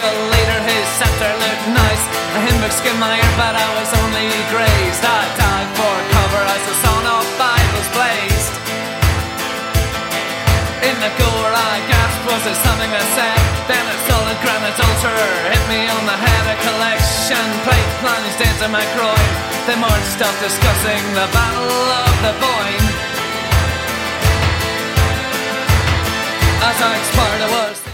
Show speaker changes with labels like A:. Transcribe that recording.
A: the leader, his scepter looked nice. A hymnbook skinned my ear, but I was only grazed. I dived for cover as the sun of Bibles blazed. In the gore I gasped, was there something I said? Then a solid granite altar hit me on the head. A collection plate plunged into my groin. They marched off discussing the Battle of the Boyne. As I expired I was